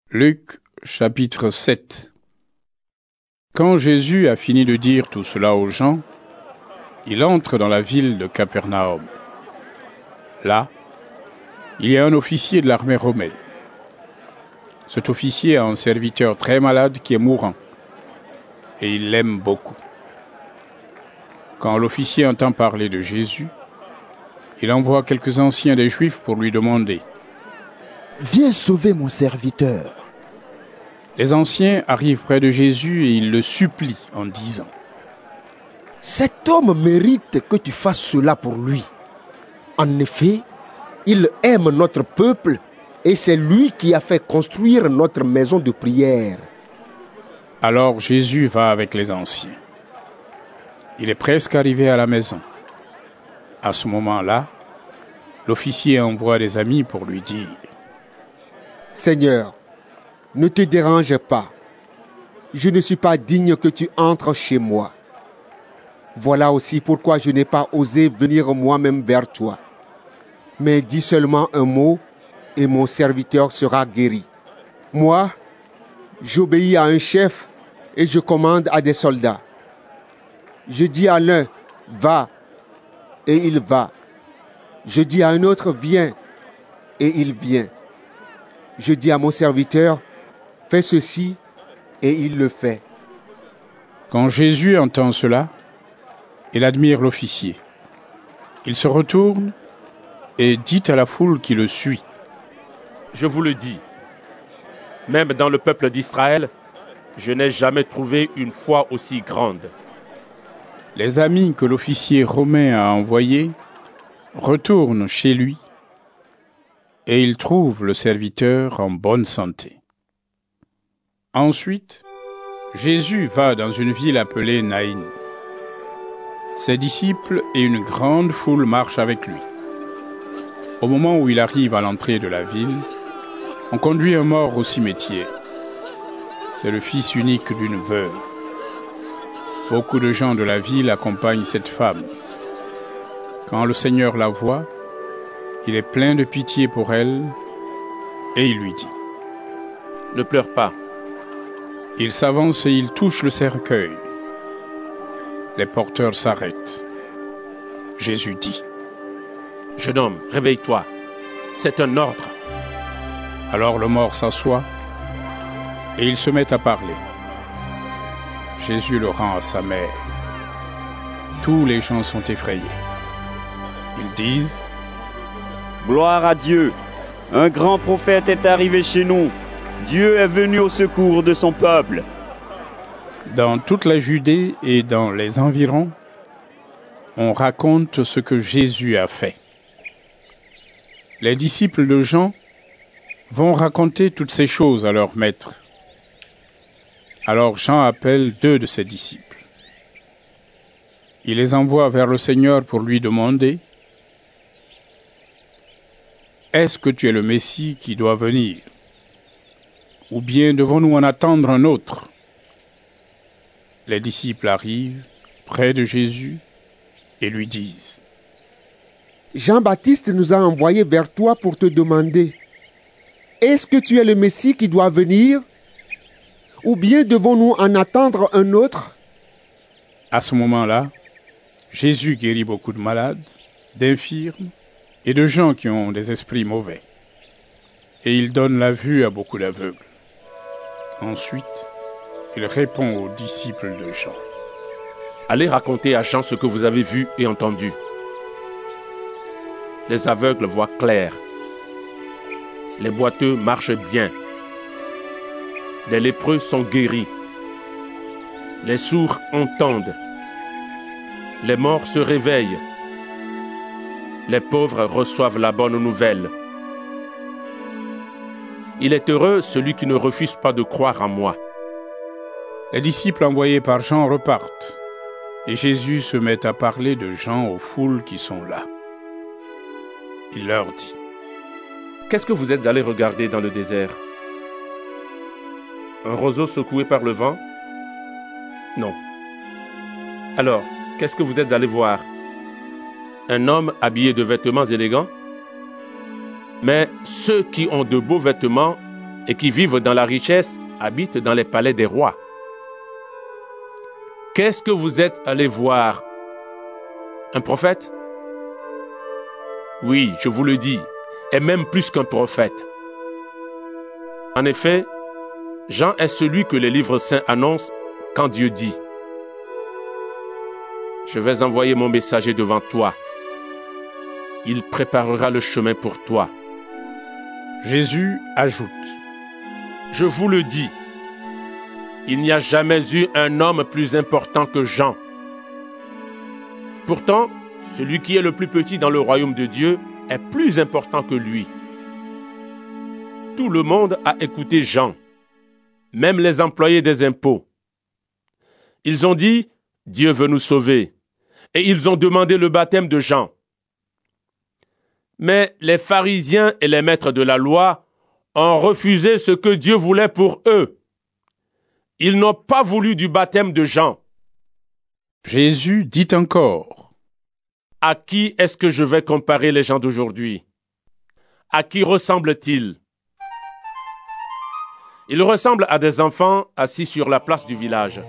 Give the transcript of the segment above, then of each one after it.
Luc, chapitre 7. Quand Jésus a fini de dire tout cela aux gens, il entre dans la ville de Capernaum. Là, il y a un officier de l'armée romaine. Cet officier a un serviteur très malade qui est mourant, et il l'aime beaucoup. Quand l'officier entend parler de Jésus, il envoie quelques anciens des Juifs pour lui demander « Viens sauver mon serviteur !» Les anciens arrivent près de Jésus et ils le supplient en disant « Cet homme mérite que tu fasses cela pour lui. En effet, il aime notre peuple et c'est lui qui a fait construire notre maison de prière. » Alors Jésus va avec les anciens. Il est presque arrivé à la maison. À ce moment-là, l'officier envoie des amis pour lui dire « Seigneur, ne te dérange pas. Je ne suis pas digne que tu entres chez moi. Voilà aussi pourquoi je n'ai pas osé venir moi-même vers toi. Mais dis seulement un mot et mon serviteur sera guéri. Moi, j'obéis à un chef et je commande à des soldats. Je dis à l'un, va, et il va. Je dis à un autre, viens, et il vient. Je dis à mon serviteur, fais ceci, et il le fait. » Quand Jésus entend cela, il admire l'officier. Il se retourne et dit à la foule qui le suit « Je vous le dis, même dans le peuple d'Israël, je n'ai jamais trouvé une foi aussi grande. » Les amis que l'officier romain a envoyés retournent chez lui et ils trouvent le serviteur en bonne santé. Ensuite, Jésus va dans une ville appelée Naïn. Ses disciples et une grande foule marchent avec lui. Au moment où il arrive à l'entrée de la ville, on conduit un mort au cimetière. C'est le fils unique d'une veuve. Beaucoup de gens de la ville accompagnent cette femme. Quand le Seigneur la voit, il est plein de pitié pour elle et il lui dit « Ne pleure pas. » Il s'avance et il touche le cercueil. Les porteurs s'arrêtent. Jésus dit « Jeune homme, réveille-toi. C'est un ordre. » Alors le mort s'assoit et il se met à parler. Jésus le rend à sa mère. Tous les gens sont effrayés. Ils disent « Gloire à Dieu! Un grand prophète est arrivé chez nous. Dieu est venu au secours de son peuple. » Dans toute la Judée et dans les environs, on raconte ce que Jésus a fait. Les disciples de Jean vont raconter toutes ces choses à leur maître. Alors Jean appelle 2 de ses disciples. Il les envoie vers le Seigneur pour lui demander « Est-ce que tu es le Messie qui doit venir ? Ou bien devons-nous en attendre un autre ?» Les disciples arrivent près de Jésus et lui disent « Jean-Baptiste nous a envoyés vers toi pour te demander, est-ce que tu es le Messie qui doit venir ? Ou bien devons-nous en attendre un autre ?» À ce moment-là, Jésus guérit beaucoup de malades, d'infirmes et de gens qui ont des esprits mauvais. Et il donne la vue à beaucoup d'aveugles. Ensuite, il répond aux disciples de Jean. « Allez raconter à Jean ce que vous avez vu et entendu. Les aveugles voient clair. Les boiteux marchent bien. Les lépreux sont guéris. Les sourds entendent. Les morts se réveillent. Les pauvres reçoivent la bonne nouvelle. Il est heureux celui qui ne refuse pas de croire en moi. » Les disciples envoyés par Jean repartent, et Jésus se met à parler de Jean aux foules qui sont là. Il leur dit « Qu'est-ce que vous êtes allés regarder dans le désert ? Un roseau secoué par le vent ? Non. Alors, qu'est-ce que vous êtes allés voir ? Un homme habillé de vêtements élégants ? Mais ceux qui ont de beaux vêtements et qui vivent dans la richesse habitent dans les palais des rois. Qu'est-ce que vous êtes allé voir? Un prophète? Oui, je vous le dis, et même plus qu'un prophète. En effet, Jean est celui que les livres saints annoncent quand Dieu dit: je vais envoyer mon messager devant toi. Il préparera le chemin pour toi. Jésus ajoute: je vous le dis, il n'y a jamais eu un homme plus important que Jean. Pourtant, celui qui est le plus petit dans le royaume de Dieu est plus important que lui. Tout le monde a écouté Jean, même les employés des impôts. Ils ont dit: Dieu veut nous sauver, et ils ont demandé le baptême de Jean. Mais les pharisiens et les maîtres de la loi ont refusé ce que Dieu voulait pour eux. Ils n'ont pas voulu du baptême de Jean. Jésus dit encore: à qui est-ce que je vais comparer les gens d'aujourd'hui? À qui ressemblent-ils? Ils ressemblent à des enfants assis sur la place du village.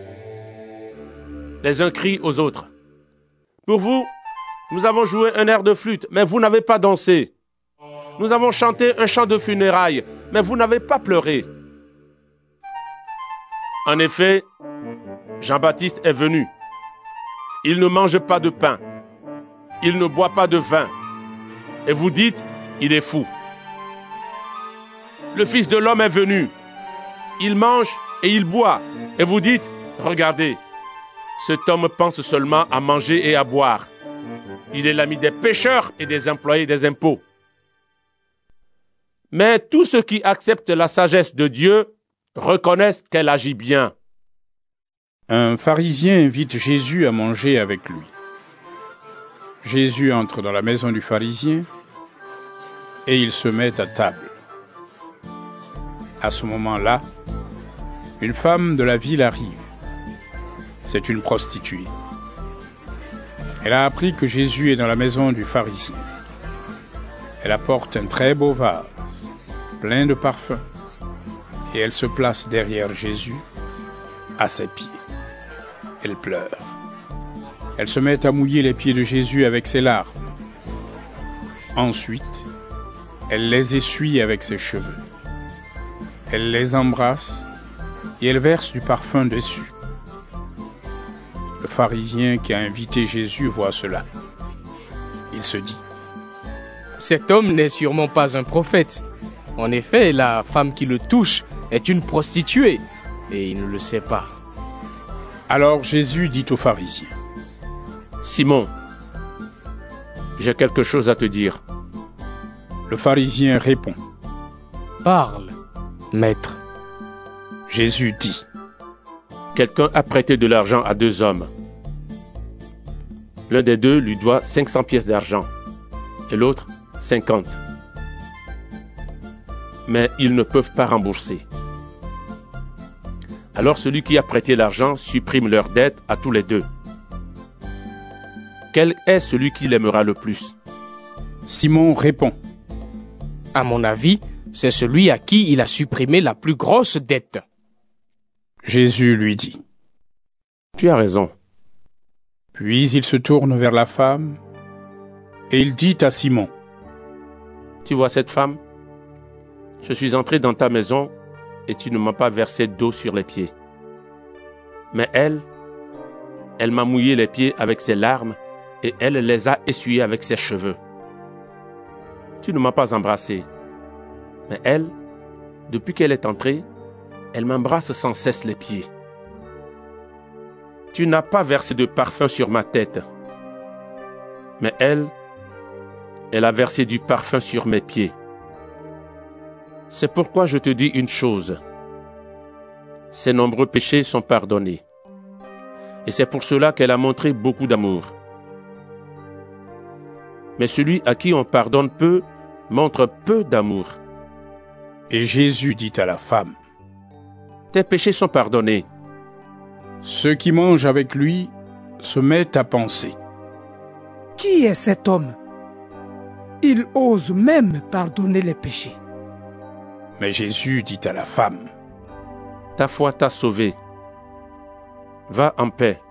Les uns crient aux autres: pour vous, nous avons joué un air de flûte, mais vous n'avez pas dansé. Nous avons chanté un chant de funérailles, mais vous n'avez pas pleuré. En effet, Jean-Baptiste est venu. Il ne mange pas de pain. Il ne boit pas de vin. Et vous dites: il est fou. Le Fils de l'homme est venu. Il mange et il boit. Et vous dites: regardez, cet homme pense seulement à manger et à boire. Il est l'ami des pécheurs et des employés des impôts. Mais tous ceux qui acceptent la sagesse de Dieu reconnaissent qu'elle agit bien. Un pharisien invite Jésus à manger avec lui. Jésus entre dans la maison du pharisien et ils se mettent à table. À ce moment-là, une femme de la ville arrive. C'est une prostituée. Elle a appris que Jésus est dans la maison du pharisien. Elle apporte un très beau vase, plein de parfums, et elle se place derrière Jésus, à ses pieds. Elle pleure. Elle se met à mouiller les pieds de Jésus avec ses larmes. Ensuite, elle les essuie avec ses cheveux. Elle les embrasse et elle verse du parfum dessus. Le pharisien qui a invité Jésus voit cela. Il se dit: cet homme n'est sûrement pas un prophète. En effet, la femme qui le touche est une prostituée, et il ne le sait pas. Alors Jésus dit au pharisien: Simon, j'ai quelque chose à te dire. Le pharisien répond: parle, maître. Jésus dit: quelqu'un a prêté de l'argent à 2 hommes. L'un des 2 lui doit 500 pièces d'argent et l'autre 50. Mais ils ne peuvent pas rembourser. Alors celui qui a prêté l'argent supprime leur dette à tous les 2. Quel est celui qui l'aimera le plus? Simon répond: à mon avis, c'est celui à qui il a supprimé la plus grosse dette. Jésus lui dit: tu as raison. Puis il se tourne vers la femme et il dit à Simon: tu vois cette femme? Je suis entré dans ta maison et tu ne m'as pas versé d'eau sur les pieds. Mais elle m'a mouillé les pieds avec ses larmes et elle les a essuyés avec ses cheveux. Tu ne m'as pas embrassé. Mais elle, depuis qu'elle est entrée, elle m'embrasse sans cesse les pieds. Tu n'as pas versé de parfum sur ma tête. Mais elle a versé du parfum sur mes pieds. C'est pourquoi je te dis une chose. Ses nombreux péchés sont pardonnés. Et c'est pour cela qu'elle a montré beaucoup d'amour. Mais celui à qui on pardonne peu, montre peu d'amour. Et Jésus dit à la femme: tes péchés sont pardonnés. Ceux qui mangent avec lui se mettent à penser: qui est cet homme? Il ose même pardonner les péchés. Mais Jésus dit à la femme, Ta foi t'a sauvé. Va en paix